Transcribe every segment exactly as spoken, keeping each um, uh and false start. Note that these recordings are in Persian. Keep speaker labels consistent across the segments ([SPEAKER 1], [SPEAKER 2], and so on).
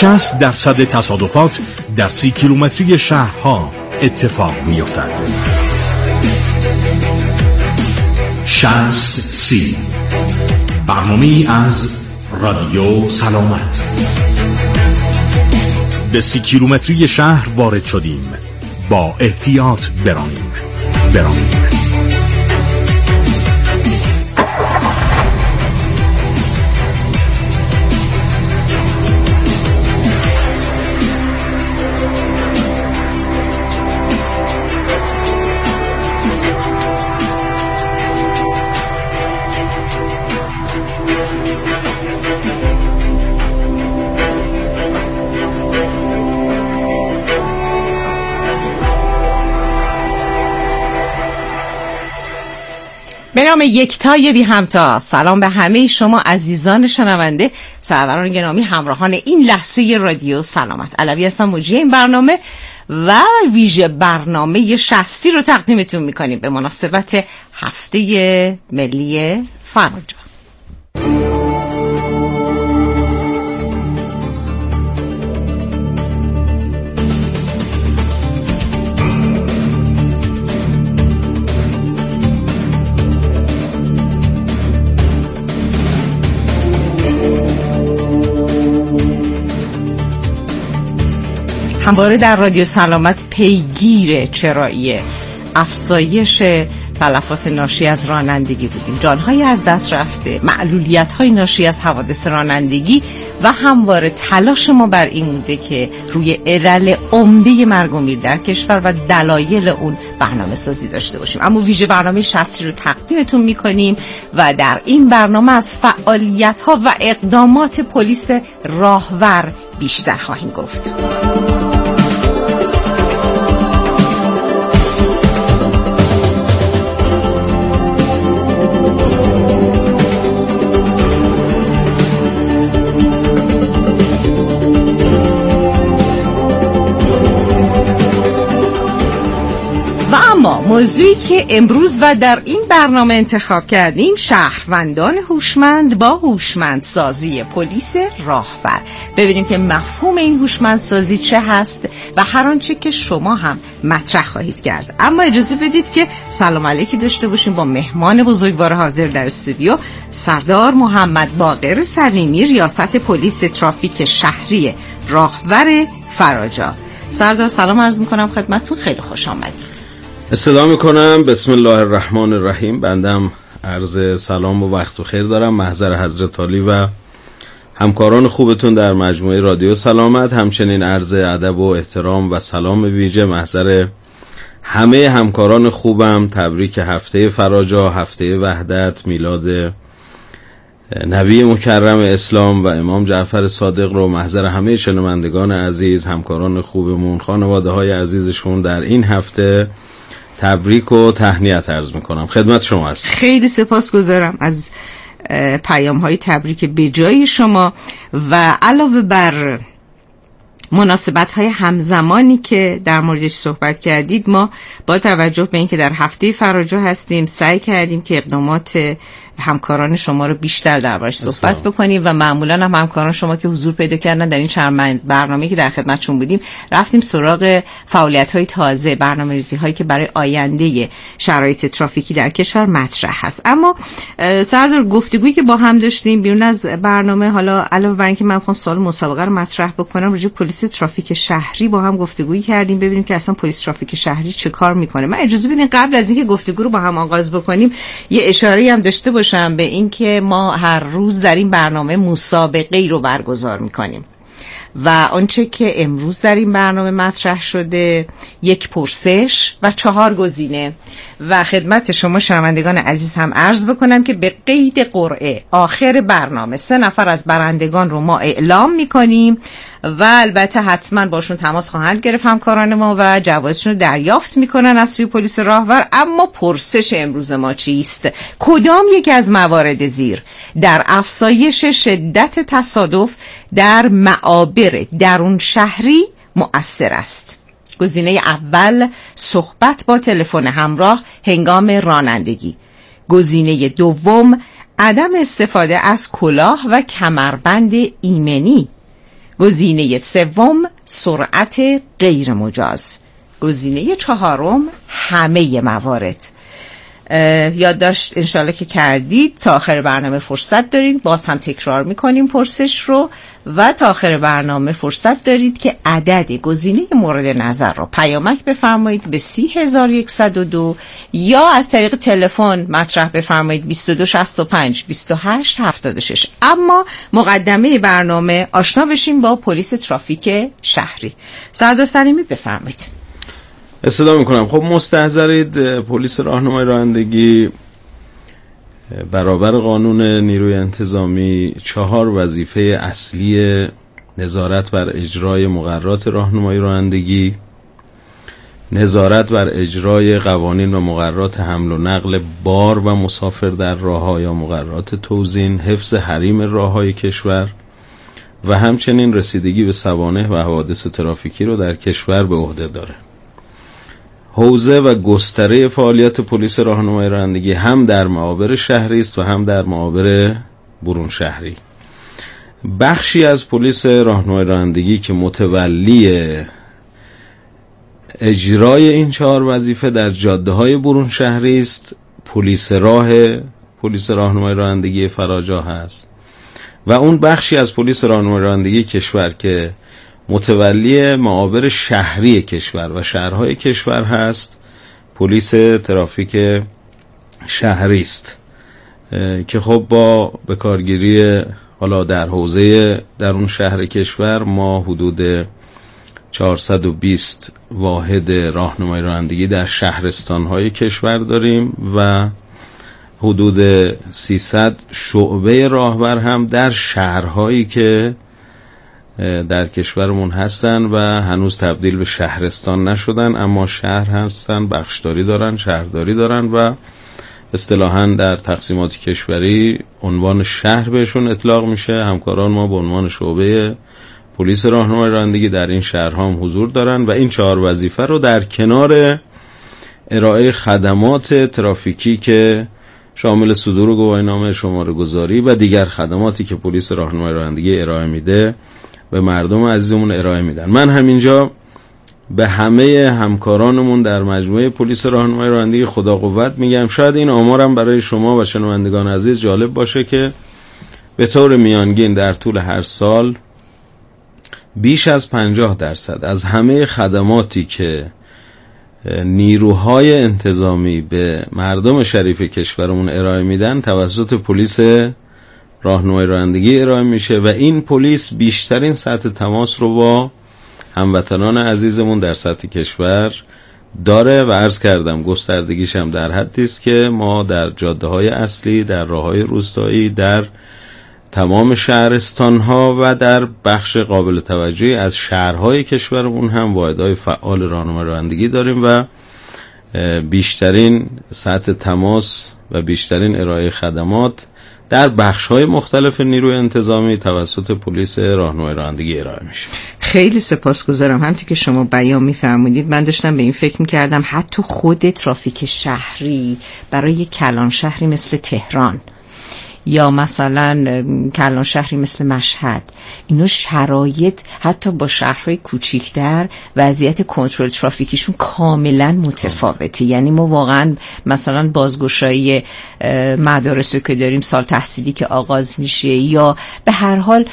[SPEAKER 1] شصت درصد تصادفات در سی کیلومتری شهرها اتفاق می‌افتد. شصت سی برنامه‌ای از رادیو سلامت. به سی کیلومتری شهر وارد شدیم. با احتیاط برانیم. برانیم.
[SPEAKER 2] به نام یکتای بی همتا، سلام به همه شما عزیزان شنونده، سروران گرامی، همراهان این لحظه رادیو سلامت. علوی هستم، مجری این برنامه و ویژه برنامه شصتی رو تقدیمتون میکنیم به مناسبت هفته ملی فراجا. همواره در رادیو سلامت پیگیر چرایی افزایش تلفات ناشی از رانندگی بودیم، جانهای از دست رفته، معلولیت‌های ناشی از حوادث رانندگی و همواره تلاش ما بر این بوده که روی علل عمده مرگ و میر در کشور و دلایل اون برنامه سازی داشته باشیم. اما ویژه برنامه شصتی رو تقدیمتون میکنیم و در این برنامه از فعالیت‌ها و اقدامات پلیس راهور بیشتر خواهیم گفت. موضوعی که امروز و در این برنامه انتخاب کردیم، شهروندان هوشمند با هوشمندسازی پلیس راهور. ببینیم که مفهوم این هوشمندسازی چه هست و هر آنچه که شما هم مطرح خواهید کرد. اما اجازه بدید که سلام علیکی داشته باشیم با مهمان بزرگوار حاضر در استودیو، سردار محمد باقر سلیمی، ریاست پلیس ترافیک شهری راهور فراجا. سردار سلام عرض میکنم خدمتتون، خیلی خوش آمدید.
[SPEAKER 3] استدعا میکنم. بسم الله الرحمن الرحیم. بندم عرض سلام و وقت و خیر دارم محضر حضرت عالی و همکاران خوبتون در مجموعه رادیو سلامت. همچنین عرض ادب و احترام و سلام ویژه محضر همه همکاران خوبم. تبریک هفته فراجا، هفته وحدت، میلاد نبی مکرم اسلام و امام جعفر صادق رو محضر همه شنوندگان عزیز، همکاران خوبمون، خانواده های عزیزشون در این هفته تبریک و تهنیت عرض میکنم. خدمت شما هست. خیلی
[SPEAKER 2] سپاسگزارم از پیام های تبریک به جای شما و علاوه بر مناسبت های همزمانی که در موردش صحبت کردید، ما با توجه به اینکه در هفته فراجا هستیم سعی کردیم که اقدامات همکاران شما رو بیشتر دربارش صحبت بکنیم و معمولا هم همکاران شما که حضور پیدا کردن در این چند برنامه‌ای که در خدمتشون بودیم رفتیم سراغ فعالیت‌های تازه، برنامه‌ریزی‌هایی که برای آینده شرایط ترافیکی در کشور مطرح هست. اما سردار، گفتگویی که با هم داشتیم بیرون از برنامه، حالا علاوه بر اینکه من می‌خوام سوال مسابقه رو مطرح بکنم، راجع به پلیس ترافیک شهری با هم گفتگویی کردیم ببینیم که اصلا پلیس ترافیک شهری چه کار می‌کنه. من اجازه بدین قبل از اینکه گفتگو رو با هم آغاز بکنیم یه اشاره‌ای هم داشته باشم به اینکه ما هر روز در این برنامه مسابقه‌ای رو برگزار می‌کنیم و آنچه که امروز در این برنامه مطرح شده یک پرسش و چهار گزینه و خدمت شما شنوندگان عزیز هم عرض بکنم که به قید قرعه آخر برنامه سه نفر از برندگان رو ما اعلام می‌کنیم و البته حتما باشون تماس خواهند گرفت همکاران ما و جوایزشون رو دریافت میکنن از سوی پلیس راهور. اما پرسش امروز ما چیست؟ کدام یک از موارد زیر در افزایش شدت تصادف در معابر درون شهری مؤثر است؟ گزینه اول، صحبت با تلفن همراه هنگام رانندگی. گزینه دوم، عدم استفاده از کلاه و کمربند ایمنی. گزینه سوم سرعت غیر مجاز. گزینه چهارم همه موارد. یادداشت انشالله که کردید تا آخر برنامه فرصت دارید، باز هم تکرار میکنیم پرسش رو و تا آخر برنامه فرصت دارید که عدد گزینه مورد نظر رو پیامک بفرمایید به سی هزار و صد و دو یا از طریق تلفن مطرح بفرمایید بیست و دو شصت و پنج بیست و هشت هفتاد و شش. اما مقدمه برنامه آشنا بشیم با پلیس ترافیک شهری. سردار سلیمی بفرمایید.
[SPEAKER 3] استفاده میکنم. خب مستحضرید پلیس راهنمای رانندگی برابر قانون نیروی انتظامی چهار وظیفه اصلی نظارت بر اجرای مقررات راهنمایی رانندگی، نظارت بر اجرای قوانین و مقررات حمل و نقل بار و مسافر در راه‌ها یا مقررات توزیع، حفظ حریم راه‌های کشور و همچنین رسیدگی به سوانح و حوادث ترافیکی رو در کشور به عهده داره. حوزه و گستره فعالیت پلیس راهنمای رانندگی هم در معابر شهری است و هم در معابر برون شهری. بخشی از پلیس راهنمای رانندگی که متولی اجرای این چهار وظیفه در جاده‌های برون شهری است، پلیس راه پلیس راهنمای رانندگی فراجاه است و اون بخشی از پلیس راهنمای رانندگی کشور که متولی معابر شهری کشور و شهرهای کشور هست، پلیس ترافیک شهری است که خب با بکارگیری حالا در حوزه در اون شهر کشور ما حدود چهارصد و بیست واحد راهنمای رانندگی در شهرستان‌های کشور داریم و حدود سیصد شعبه راهبر هم در شهرهایی که در کشورمون هستن و هنوز تبدیل به شهرستان نشدن، اما شهر هستن، بخشداری دارن، شهرداری دارن و اصطلاحاً در تقسیمات کشوری عنوان شهر بهشون اطلاق میشه. همکاران ما به عنوان شعبه پلیس راهنمای رانندگی در این شهرها هم حضور دارن و این چهار وظیفه رو در کنار ارائه خدمات ترافیکی که شامل صدور گواهینامه، شماره گذاری و دیگر خدماتی که پلیس راهنمای رانندگی ارائه میده به مردم عزیزمون ارائه میدن. من همینجا به همه همکارانمون در مجموعه پلیس راهنمای رانندگی خدا قوت میگم. شاید این آمارم برای شما و شنوندگان عزیز جالب باشه که به طور میانگین در طول هر سال بیش از پنجاه درصد از همه خدماتی که نیروهای انتظامی به مردم شریف کشورمون ارائه میدن توسط پلیس راهنمای رانندگی ارائه میشه و این پلیس بیشترین سطح تماس رو با هموطنان عزیزمون در سطح کشور داره و عرض کردم گستردگیش هم در حدی است که ما در جاده‌های اصلی، در راه‌های روستایی، در تمام شهرستان‌ها و در بخش قابل توجهی از شهرهای کشورمون هم واحدهای فعال راهنمای رانندگی داریم و بیشترین سطح تماس و بیشترین ارائه خدمات در بخش‌های مختلف نیروی انتظامی توسط پلیس راهنمای رانندگی ارائه میشه.
[SPEAKER 2] خیلی سپاسگزارم. همونطور که شما بیان می‌فرمودید من داشتم به این فکر می‌کردم حتی خود ترافیک شهری برای کلان شهری مثل تهران یا مثلا کلان شهری مثل مشهد، اینو شرایط حتی با شهرهای کوچیک‌تر وضعیت کنترل ترافیکیشون کاملا متفاوته. یعنی ما واقعا مثلا بازگشایی مدارس که داریم، سال تحصیلی که آغاز میشه یا به هر حال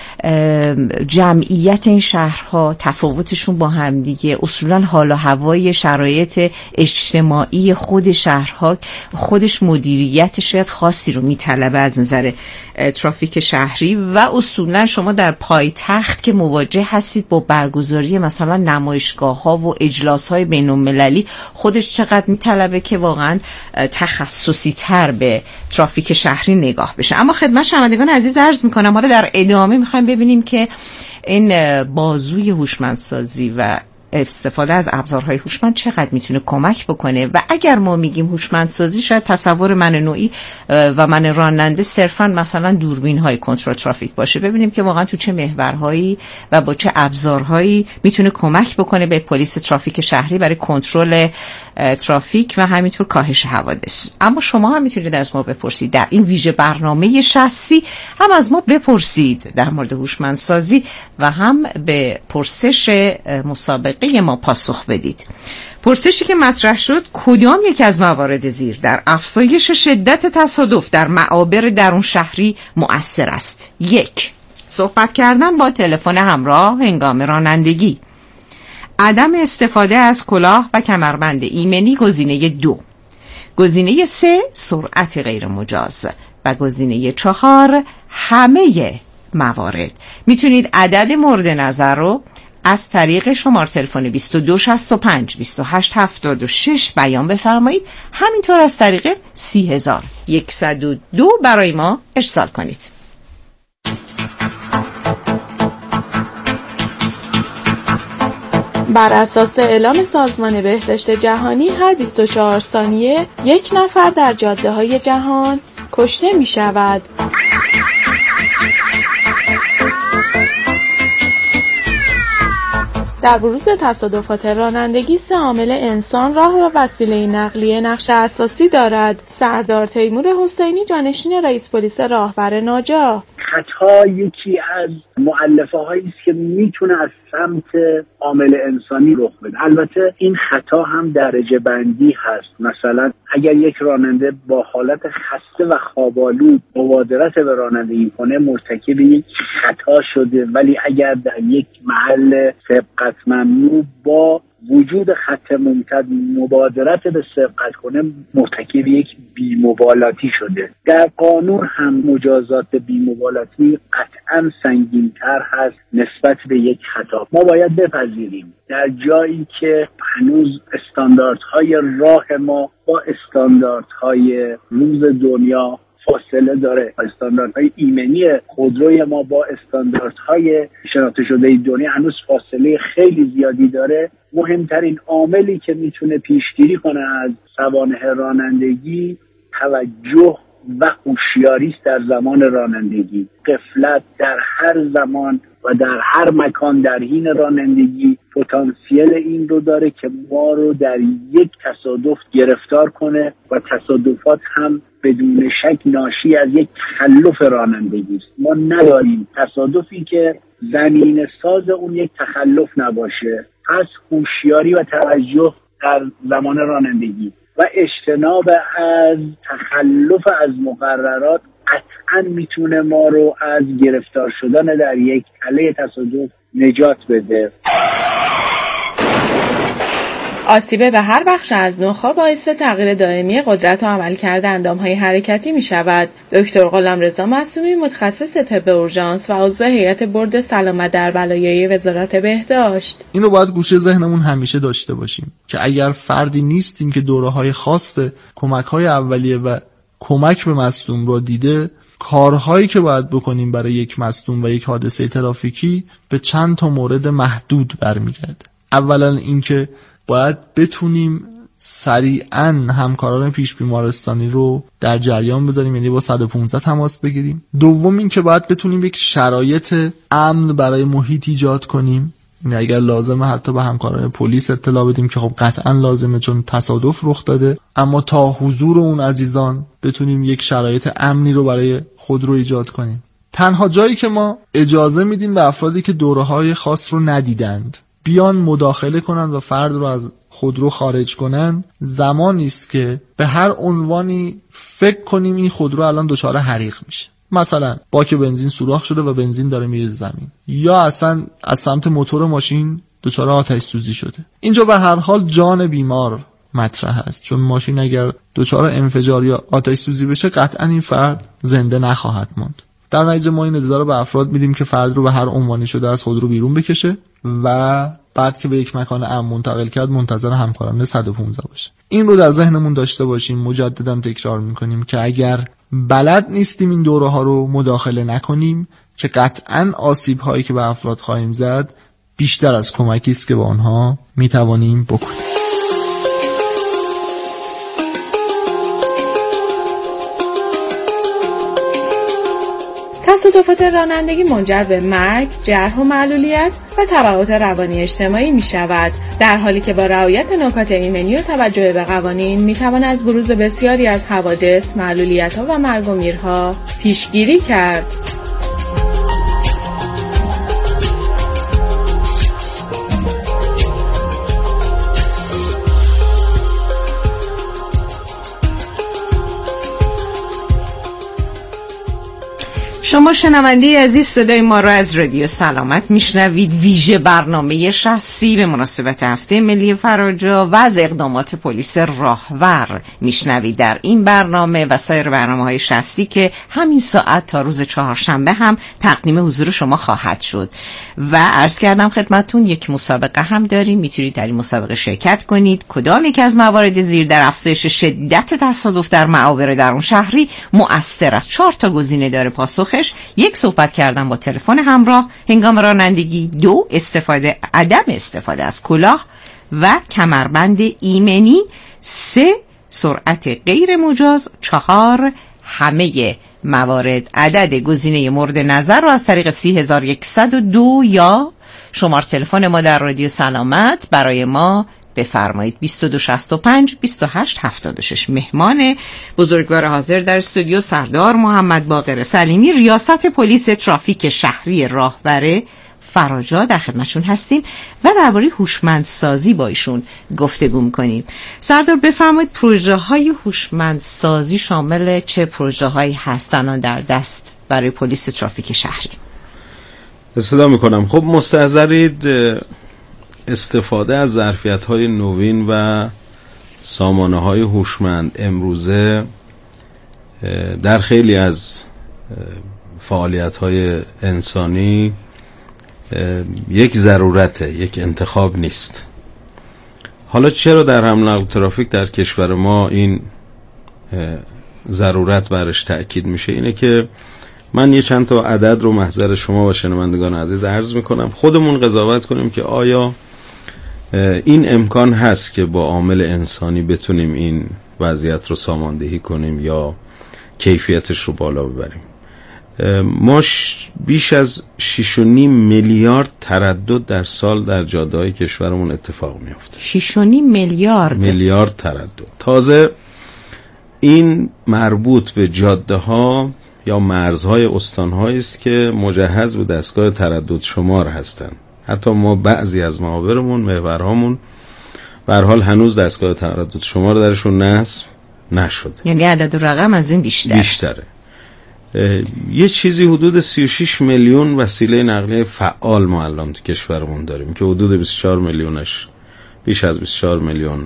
[SPEAKER 2] جمعیت این شهرها تفاوتشون با هم دیگه، اصولا حال و هوای شرایط اجتماعی خود شهرها خودش مدیریت شاید خاصی رو میطلبه از نظر ترافیک شهری و اصولا شما در پایتخت که مواجه هستید با برگزاری مثلا نمایشگاه ها و اجلاس های بین المللی خودش چقدر میطلبه که واقعا تخصصی تر به ترافیک شهری نگاه بشه. اما خدمت شنوندگان عزیز عرض میکنم حالا در ادامه میخوایم ببینیم که این بازوی هوشمندسازی و استفاده از ابزارهای هوشمند چقدر میتونه کمک بکنه. و اگر ما میگیم هوشمندسازی، شاید تصور من نوعی و من راننده صرفا مثلا دوربین های کنترل ترافیک باشه، ببینیم که واقعا تو چه محورهایی و با چه ابزارهایی میتونه کمک بکنه به پلیس ترافیک شهری برای کنترل ترافیک و همینطور کاهش حوادث. اما شما هم میتونید از ما بپرسید در این ویژه برنامه شخصی، هم از ما بپرسید در مورد هوشمندسازی و هم به پرسش مسابقه ما پاسخ بدید. پرسشی که مطرح شد: کدام یک از موارد زیر در افزایش شدت تصادف در معابر درون شهری مؤثر است؟ یک، صحبت کردن با تلفن همراه هنگام رانندگی. عدم استفاده از کلاه و کمربند ایمنی گزینه دو. گزینه سه، سرعت غیر مجاز. و گزینه چهار، همه موارد. میتونید عدد مورد نظر رو از طریق شماره تلفن بیست و دو شصت و پنج بیست و هشت هفتاد و شش بیان بفرمایید، همینطور از طریق سی هزار و صد و دو برای ما ارسال کنید.
[SPEAKER 4] بر اساس اعلام سازمان بهداشت جهانی هر بیست و چهار ثانیه یک نفر در جاده‌های جهان کشته می شود. در بروز تصادفات رانندگی سه عامل انسان، راه و وسیله نقلیه نقش اساسی دارد. سردار تیمور حسینی، جانشین رئیس پلیس راهور ناجا:
[SPEAKER 5] خطا یکی از مؤلفه هایی است که میتونه از سمت عامل انسانی رخ بده. البته این خطا هم درجه بندی هست. مثلا اگر یک راننده با حالت خسته و خواب‌آلود مبادرت به رانندگی کنه، مرتکب یک خطا شده، ولی اگر در یک محل سبقت ممنوع با وجود خط ممتد مبادرت به سبقت کنه، مرتکب یک بی‌مبالاتی شده. در قانون هم مجازات بی‌مبالاتی قطعاً سنگین‌تر هست نسبت به یک خطا. ما باید بپذیریم در جایی که هنوز استانداردهای راه ما با استانداردهای روز دنیا فاصله داره، استانداردهای ایمنی خودروی ما با استانداردهای شناخته شده دنیا هنوز فاصله خیلی زیادی داره. مهمترین عاملی که میتونه پیشگیری کنه از سوانح رانندگی توجه و هوشیاری است در زمان رانندگی. غفلت در هر زمان و در هر مکان در حین رانندگی پتانسیل این رو داره که ما رو در یک تصادف گرفتار کنه و تصادفات هم بدون شک ناشی از یک تخلف رانندگی است. ما نداریم تصادفی که زمین ساز اون یک تخلف نباشه. پس هوشیاری و توجه در زمان رانندگی و اجتناب از تخلف از مقررات قطعاً میتونه ما رو از گرفتار شدن در یک تله تصادف نجات بده.
[SPEAKER 4] آسیب به هر بخش از نخاع باعث تغییر دائمی قدرت و عملکرد اندام‌های حرکتی می‌شود. دکتر غلامرضا معصومی، متخصص طب اورژانس و عضو هیئت بورد سلامت در بلایای وزارت بهداشت:
[SPEAKER 6] اینو باید گوشه ذهنمون همیشه داشته باشیم که اگر فردی نیستیم که دوره‌های خاص کمک‌های اولیه و کمک به مصدوم رو دیده، کارهایی که باید بکنیم برای یک مصدوم و یک حادثه ترافیکی به چند تا مورد محدود برمیگرده. اولا اینکه باید بتونیم سریعاً همکاران پیش بیمارستانی رو در جریان بذاریم، یعنی با صد و پانزده تماس بگیریم. دوم این که باید بتونیم یک شرایط امن برای محیط ایجاد کنیم، یعنی اگر لازمه حتی به همکاران پلیس اطلاع بدیم که خب قطعاً لازمه چون تصادف رخ داده، اما تا حضور اون عزیزان بتونیم یک شرایط امنی رو برای خود رو ایجاد کنیم. تنها جایی که ما اجازه میدیم به افرادی که دوره‌های خاص رو ندیدند بیان مداخله کنن و فرد رو از خودرو خارج کنن، زمانی است که به هر عنوانی فکر کنیم این خودرو الان دچار حریق میشه. مثلا باک بنزین سوراخ شده و بنزین داره میره زمین، یا اصلا از سمت موتور ماشین دچار آتش سوزی شده. اینجا به هر حال جان بیمار مطرح است، چون ماشین اگر دچار انفجار یا آتش سوزی بشه قطعا این فرد زنده نخواهد ماند. در نتیجه ما این اجازه رو به افراد میدیم که فرد رو به هر عنوانی شده از خودرو بیرون بکشه و بعد که به یک مکان امن منتقل کرد منتظر همکاران صد و پانزده باشه. این رو در ذهنمون داشته باشیم. مجددا تکرار میکنیم که اگر بلد نیستیم این دوره ها رو مداخله نکنیم که قطعاً آسیب هایی که به افراد خواهیم زد بیشتر از کمکی است که با آنها میتوانیم بکنیم.
[SPEAKER 4] تصادفات رانندگی منجر به مرگ، جرح و معلولیت و تبعات روانی اجتماعی می شود، در حالی که با رعایت نکات ایمنی و توجه به قوانین می توان از بروز بسیاری از حوادث، معلولیت‌ها و مرگ و میرها پیشگیری کرد.
[SPEAKER 2] شما شنونده عزیز صدای ما را از رادیو سلامت میشنوید. ویژه برنامه شخصی به مناسبت هفته ملی فراجا و از اقدامات پلیس راهور میشنوید. در این برنامه و سایر برنامه‌های شخصی که همین ساعت تا روز چهارشنبه هم تقدیم حضور شما خواهد شد. و عرض کردم خدمتتون یک مسابقه هم داریم، میتونید در این مسابقه شرکت کنید. کدام یک از موارد زیر در افزایش شدت تصادف در معابر درون شهری مؤثر است؟ چهار تا گزینه داره پاسخش. یک، صحبت کردن با تلفن همراه هنگام رانندگی. دو، استفاده عدم استفاده از کلاه و کمربند ایمنی. سه، سرعت غیر مجاز. چهار، همه موارد. عدد گزینه مورد نظر رو از طریق سی هزار و یکصد و دو یا شماره تلفن ما در رادیو سلامت برای ما بفرمایید. بیست و دو شصت و پنج بیست و هشت هفتاد و شش. مهمان بزرگوار حاضر در استودیو سردار محمد باقر سلیمی، ریاست پلیس ترافیک شهری راهور فراجا در خدمتشون هستیم و درباره هوشمندسازی با ایشون گفتگو می‌کنیم. سردار بفرمایید پروژه های هوشمندسازی شامل چه پروژه هایی هستن در دست برای پلیس ترافیک شهری؟
[SPEAKER 3] استفاده می‌کنم. خب مستحضرید استفاده از ظرفیت‌های نوین و سامانه‌های هوشمند امروزه در خیلی از فعالیت‌های انسانی یک ضرورته، یک انتخاب نیست. حالا چرا در حمل و نقل ترافیک در کشور ما این ضرورت برش تأکید میشه؟ اینه که من یه چند تا عدد رو محضر شما و شنوندگان عزیز عرض میکنم، خودمون قضاوت کنیم که آیا این امکان هست که با عامل انسانی بتونیم این وضعیت رو ساماندهی کنیم یا کیفیتش رو بالا ببریم. ما بیش از شش و نیم میلیارد تردد در سال در جاده‌های کشورمون اتفاق میفته.
[SPEAKER 2] شش و نیم میلیارد
[SPEAKER 3] میلیارد تردد. تازه این مربوط به جاده‌ها یا مرزهای استان‌هایی است که مجهز به دستگاه تردد شمار هستند. حتی ما بعضی از معابرمون، محورهامون به هر حال هنوز دستگاه تردد شمار درشون نصب نشده.
[SPEAKER 2] یعنی عدد رقم از این بیشتر
[SPEAKER 3] بیشتره. یه چیزی حدود سی و شش میلیون وسیله نقلیه فعال ما الان تو کشورمون داریم که حدود بیست و چهار میلیونش، بیش از بیست و چهار میلیون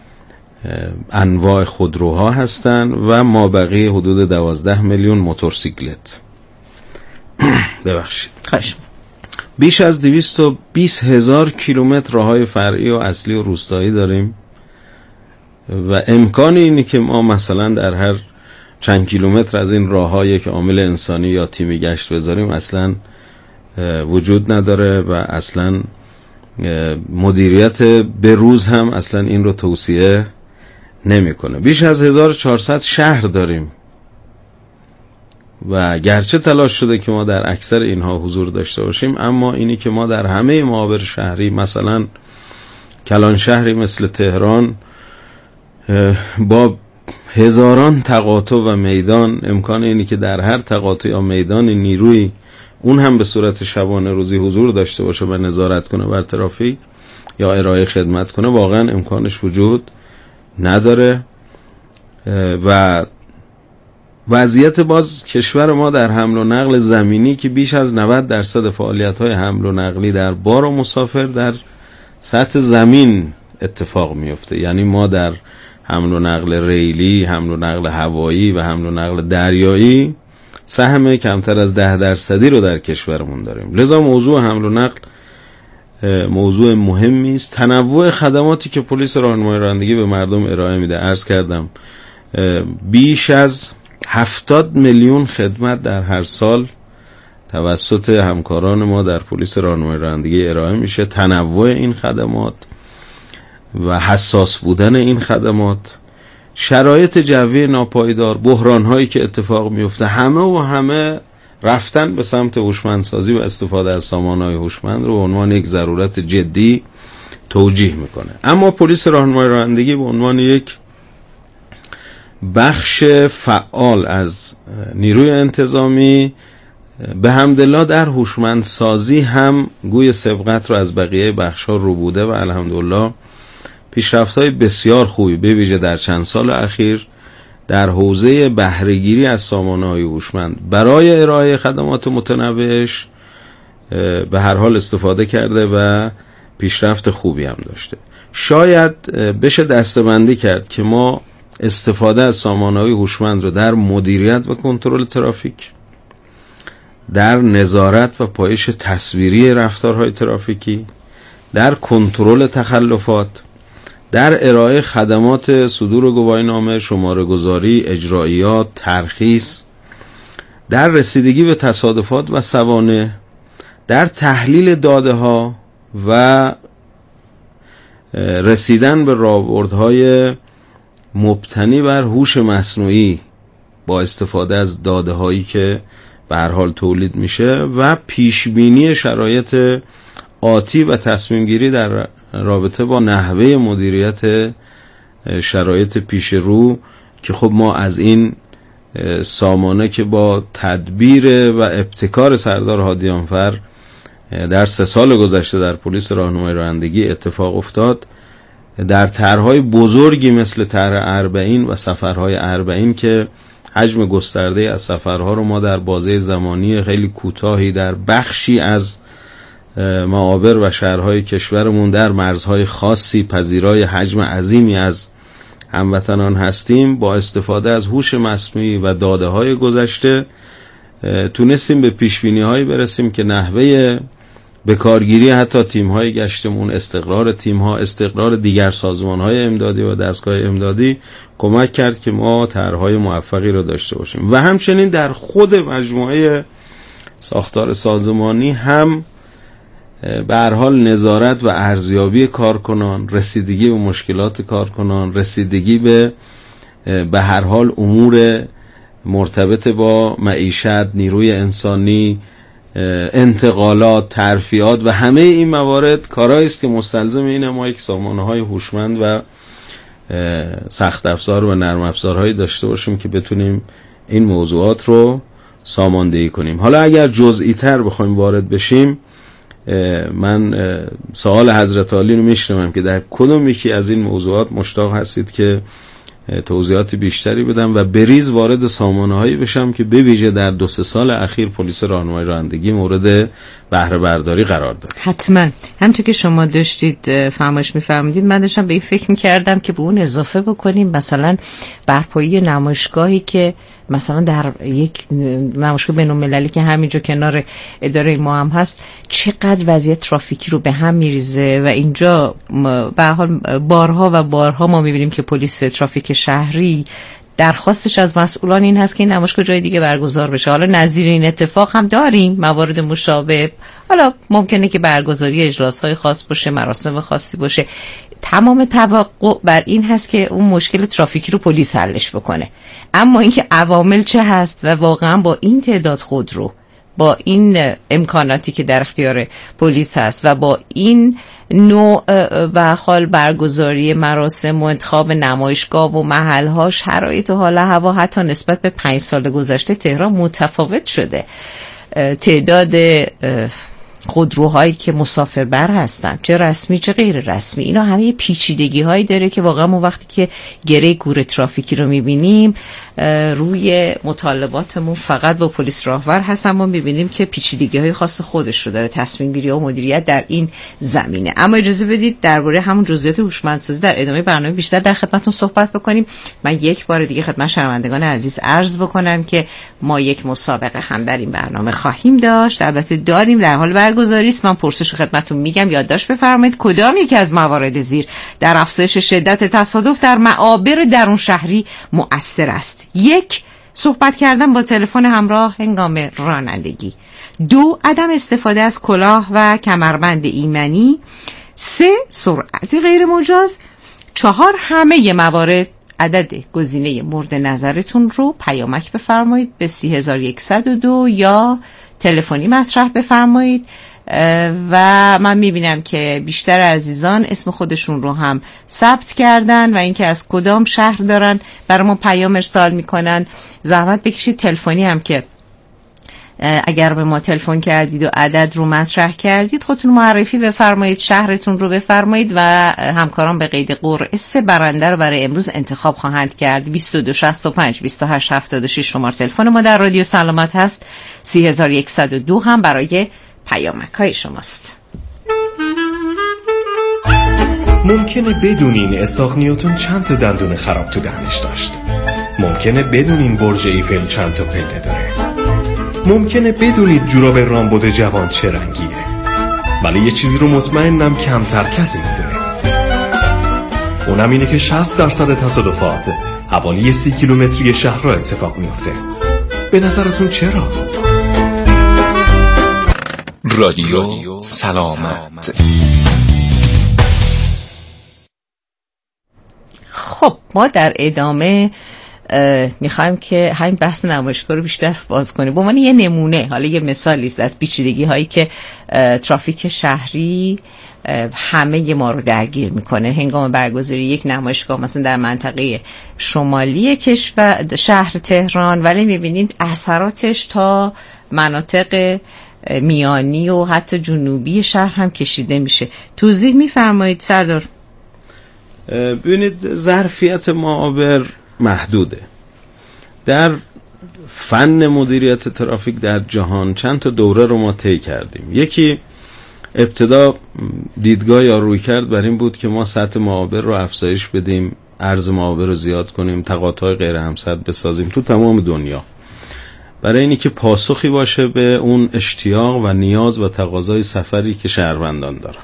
[SPEAKER 3] انواع خودروها هستن و ما بقیه حدود دوازده میلیون موتورسیکلت. ببخشید.
[SPEAKER 2] خواهش.
[SPEAKER 3] بیش از دویست و بیست هزار کیلومتر راههای فرعی و اصلی و روستایی داریم و امکان اینه که ما مثلا در هر چند کیلومتر از این راه‌های که عامل انسانی یا تیمی گشت بذاریم اصلا وجود نداره و اصلا مدیریت به روز هم اصلا این رو توصیه نمیکنه. بیش از هزار و چهارصد شهر داریم و گرچه تلاش شده که ما در اکثر اینها حضور داشته باشیم، اما اینی که ما در همه معابر شهری، مثلا کلان شهری مثل تهران با هزاران تقاطع و میدان، امکان اینی که در هر تقاطع یا میدان نیروی اون هم به صورت شبانه روزی حضور داشته باشه و نظارت کنه بر ترافیک یا ارائه خدمت کنه، واقعا امکانش وجود نداره. و وضعیت باز کشور ما در حمل و نقل زمینی که بیش از نود درصد فعالیت‌های حمل و نقلی در بار و مسافر در سطح زمین اتفاق میفته. یعنی ما در حمل و نقل ریلی، حمل و نقل هوایی و حمل و نقل دریایی سهم کمتر از ده درصدی رو در کشورمون داریم. لذا موضوع حمل و نقل موضوع مهمی است. تنوع خدماتی که پلیس راهنمایی رانندگی به مردم ارائه میده، عرض کردم بیش از هفتاد میلیون خدمت در هر سال توسط همکاران ما در پلیس راهنمایی رانندگی ارائه میشه. تنوع این خدمات و حساس بودن این خدمات، شرایط جوی ناپایدار، بحران‌هایی که اتفاق میفته، همه و همه رفتن به سمت هوشمندسازی و استفاده از سامانه‌های هوشمند رو به عنوان یک ضرورت جدی توجیه میکنه. اما پلیس راهنمایی رانندگی به عنوان یک بخش فعال از نیروی انتظامی به حمدالله در هوشمندسازی هم گوی سبقت رو از بقیه بخش‌ها رو بوده و الحمدلله پیشرفت‌های بسیار خوبی به ویژه در چند سال اخیر در حوزه بهره‌گیری از سامانه‌های هوشمند برای ارائه خدمات متنوعش به هر حال استفاده کرده و پیشرفت خوبی هم داشته. شاید بشه دسته‌بندی کرد که ما استفاده از سامانه‌های هوشمند رو در مدیریت و کنترل ترافیک، در نظارت و پایش تصویری رفتارهای ترافیکی، در کنترل تخلفات، در ارائه خدمات صدور گواهینامه، شماره گذاری، اجرائیات، ترخیص، در رسیدگی به تصادفات و سوانح، در تحلیل داده ها و رسیدن به راهبردهای مبتنی بر هوش مصنوعی با استفاده از داده هایی که به هر حال تولید میشه و پیشبینی شرایط آتی و تصمیم گیری در رابطه با نحوه مدیریت شرایط پیش رو که خب ما از این سامانه که با تدبیر و ابتکار سردار هادیانفر در سه سال گذشته در پلیس راهنمایی رانندگی اتفاق افتاد، در طرح‌های بزرگی مثل طرح اربعین و سفرهای اربعین که حجم گسترده از سفرها رو ما در بازه زمانی خیلی کوتاهی در بخشی از معابر و شهرهای کشورمون در مرزهای خاصی پذیرای حجم عظیمی از هموطنان هستیم، با استفاده از هوش مصنوعی و داده های گذشته تونستیم به پیشبینی هایی برسیم که نحوه به کارگیری حتی تیم های گشتمون، استقرار تیم ها، استقرار دیگر سازمان های امدادی و دستگاه امدادی کمک کرد که ما طرح‌های موفقی رو داشته باشیم. و همچنین در خود مجموعه ساختار سازمانی هم به هر حال نظارت و ارزیابی کارکنان، رسیدگی به مشکلات کارکنان، رسیدگی به به هر حال امور مرتبط با معیشت، نیروی انسانی، انتقالات، ترفیعات و همه این موارد کارهایی است که مستلزم اینه ما یک سامانه‌های هوشمند و سخت افزار و نرم افزارهایی داشته باشیم که بتونیم این موضوعات رو ساماندهی کنیم. حالا اگر جزئی تر بخوایم وارد بشیم، من سوال حضرت عالی رو میشنوم که در کدوم یکی از این موضوعات مشتاق هستید که توضیحات بیشتری بدم و بریز وارد سامانه‌هایی بشم که به ویژه در دو سه سال اخیر پلیس راهنمایی رانندگی مورد بهره برداری قرار داد.
[SPEAKER 2] حتما همونطور که شما داشتید فرمایش می‌فرمودید من داشتم به این فکر می‌کردم که به اون اضافه بکنیم مثلا برپایی نمایشگاهی که مثلا در یک نمایشگاه بین‌المللی که همینجا کنار اداره ما هم هست چقدر وضعیت ترافیکی رو به هم میریزه و اینجا به هر حال بارها و بارها ما می‌بینیم که پلیس ترافیک شهری درخواستش از مسئولان این هست که این نمایشگاه جای دیگه برگزار بشه. حالا نظیر این اتفاق هم داریم، موارد مشابه، حالا ممکنه که برگزاری اجلاس‌های خاص باشه، مراسم خاصی باشه. تمام توقع بر این هست که اون مشکل ترافیکی رو پلیس حلش بکنه. اما اینکه عوامل چه هست و واقعا با این تعداد خودرو، با این امکاناتی که در اختیار پلیس هست و با این نوع و حال برگزاری مراسم و انتخاب نمایشگاه و محل‌ها، شرایط و حال هوا حتی نسبت به پنج سال گذشته تهران متفاوت شده. تعداد خودروهایی که مسافربر هستن، چه رسمی چه غیر رسمی، اینا همه پیچیدگی هایی داره که واقعا ما وقتی که گره گور ترافیکی رو میبینیم روی مطالباتمون فقط با پلیس راهور هستن، ما میبینیم که پیچیدگی های خاص خودش رو داره تصمیم گیری و مدیریت در این زمینه. اما اجازه بدید درباره همون جزئیات هوشمندسازی در ادامه برنامه بیشتر در خدمتتون صحبت بکنیم. من یک بار دیگه خدمت شنوندگان عزیز عرض بکنم که ما یک مسابقه هم در این برنامه خواهیم داشت، البته داریم، در حال برگزاری است. من پرسش خدمتتون میگم، یادداشت بفرمایید کدام یکی از موارد زیر در افزایش شدت تصادف در معابر درون شهری مؤثر است؟ یک، صحبت کردن با تلفن همراه هنگام رانندگی. دو، عدم استفاده از کلاه و کمربند ایمنی. سه، سرعت غیر مجاز. چهار، همه موارد. عدد گزینه مورد نظرتون رو پیامک بفرمایید به سی هزار و یکصد و دو یا تلفنی مطرح بفرمایید و من میبینم که بیشتر عزیزان اسم خودشون رو هم ثبت کردن و اینکه از کدام شهر دارن برای ما پیام ارسال میکنن. زحمت بکشید تلفنی هم که اگر به ما تلفن کردید و عدد رو مطرح کردید خودتون معرفی بفرمایید، شهرتون رو بفرمایید و همکاران به قید قرعه سه برنده رو برای امروز انتخاب خواهند کرد. بیست و دو شصت و پنج بیست و هشت هفتاد و شش شماره تلفن ما در رادیو سلامت هست. سی هزار و یکصد و دو هم برای پیامک های شماست.
[SPEAKER 7] ممکنه بدونین اسحاق نیوتن چند تا دندون خراب تو دهنش داشت. ممکنه بدونین برج ایفل چند تا پله داره. ممکنه بدونید جوراب رامبد جوان چه رنگیه، ولی یه چیزی رو مطمئنم کمتر کسی میدونه. اونم اینه که شصت درصد تصادفات حوالی سی کیلومتری شهر را اتفاق میفته. به نظرتون چرا؟
[SPEAKER 8] رادیو سلامت.
[SPEAKER 2] خب ما در ادامه میخوایم که همین بحث نمایشگاه رو بیشتر باز کنیم. به عنوان یه نمونه، حالا یه مثالی است از پیچیدگی هایی که ترافیک شهری همه ما رو درگیر میکنه هنگام برگزاری یک نمایشگاه مثلا در منطقه شمالی کشور شهر تهران، ولی میبینید اثراتش تا مناطق میانی و حتی جنوبی شهر هم کشیده میشه. توضیح میفرمایید سردار؟
[SPEAKER 3] ببینید ظرفیت معابر محدوده. در فن مدیریت ترافیک در جهان چند تا دوره رو ما طی کردیم. یکی ابتدا دیدگاه یا رویکرد بر این بود که ما سطح معابر رو افزایش بدیم، عرض معابر رو زیاد کنیم، تقاطع غیر همسد بسازیم تو تمام دنیا، برای اینی که پاسخی باشه به اون اشتیاق و نیاز و تقاضای سفری که شهروندان دارن.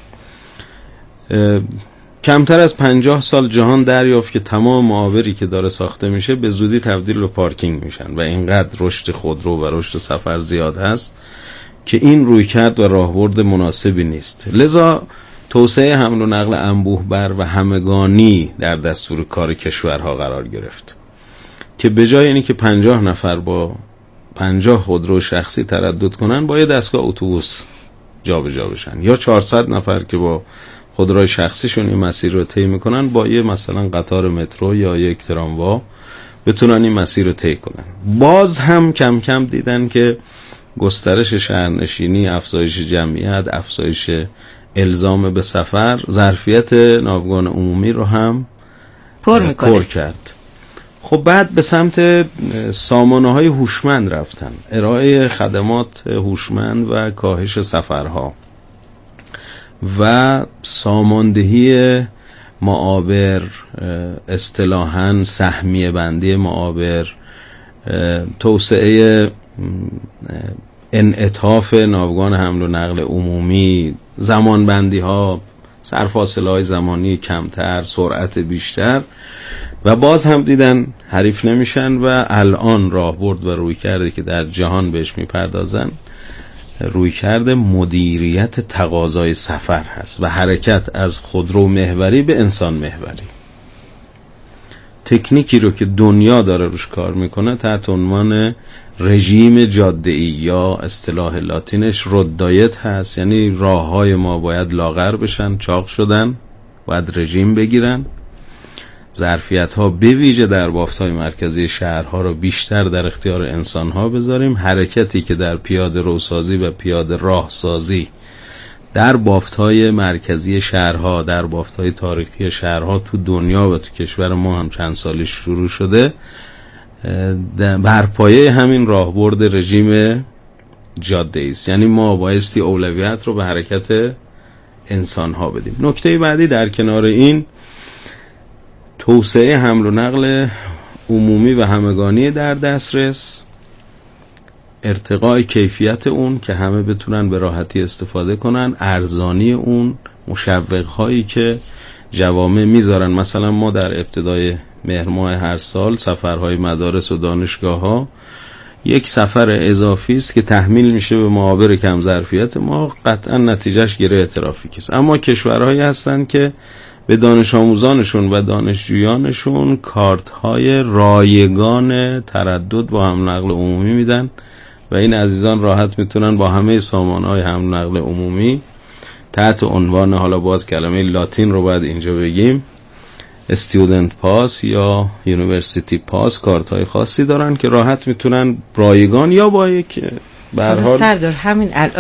[SPEAKER 3] کمتر از پنجاه سال جهان دریافت که تمام معابری که داره ساخته میشه به زودی تبدیل به پارکینگ میشن و اینقدر رشد خودرو و رشد سفر زیاد هست که این رویکرد و راهبرد مناسبی نیست. لذا توسعه حمل و نقل انبوه بر و همگانی در دستور کار کشورها قرار گرفت که به جای اینی که پنجاه نفر با پنجاه خودرو شخصی تردد کنن با یه دستگاه اتوبوس جابجا بشن، یا چهارصد نفر که با خودروی شخصیشون این مسیر رو طی میکنن با یه مثلا قطار مترو یا یک تراموا بتونن این مسیر رو طی کنن. باز هم کم کم دیدن که گسترش شهرنشینی، افزایش جمعیت، افزایش الزام به سفر ظرفیت ناوگان عمومی رو هم
[SPEAKER 2] پر میکنه،
[SPEAKER 3] پر کرد. خب بعد به سمت سامانه‌های هوشمند رفتن، ارائه خدمات هوشمند و کاهش سفرها و ساماندهی معابر، اصطلاحاً سهمیه بندی معابر، توسعه انعطاف ناوگان حمل و نقل عمومی، زمان بندی ها، سرفاصله های زمانی کمتر، سرعت بیشتر، و باز هم دیدن حریف نمیشن و الان راهبرد و روی کرده که در جهان بهش میپردازن روی کرده مدیریت تقاضای سفر هست و حرکت از خودرو محوری به انسان محوری. تکنیکی رو که دنیا داره روش کار میکنه تحت عنوان رژیم جاده‌ای یا اصطلاح لاتینش رود دایت هست، یعنی راه های ما باید لاغر بشن، چاق شدن، باید رژیم بگیرن، ظرفیت ها به ویژه در بافت های مرکزی شهرها رو بیشتر در اختیار انسان ها بذاریم، حرکتی که در پیاده روسازی و پیاده راه سازی در بافت های مرکزی شهرها، در بافت های تاریخی شهرها تو دنیا و تو کشور ما هم چند سالی شروع شده، بر پایه همین راهبرد رژیم جاده است. یعنی ما بایستی اولویت رو به حرکت انسان ها بدیم. نکته بعدی در کنار این توسعه حمل و نقل عمومی و همگانی در دسترس، ارتقای کیفیت اون که همه بتونن به راحتی استفاده کنن، ارزانی اون، مشوق هایی که جوامع میذارن. مثلا ما در ابتدای مهر ماه هر سال سفرهای مدارس و دانشگاه ها یک سفر اضافی است که تحمیل میشه به معابر کم ظرفیت ما، قطعا نتیجهش گره ترافیک است. اما کشورهایی هستن که به دانش آموزانشون و دانشجویانشون کارت های رایگان تردد با هم نقل عمومی میدن و این عزیزان راحت میتونن با همه سامانهای هم نقل عمومی تحت عنوان، حالا باز کلمه لاتین رو باید اینجا بگیم، استودنت پاس یا یونیورسیتی پاس، کارت های خاصی دارن که راحت میتونن رایگان یا با یک به هر حال
[SPEAKER 2] سردار همین الان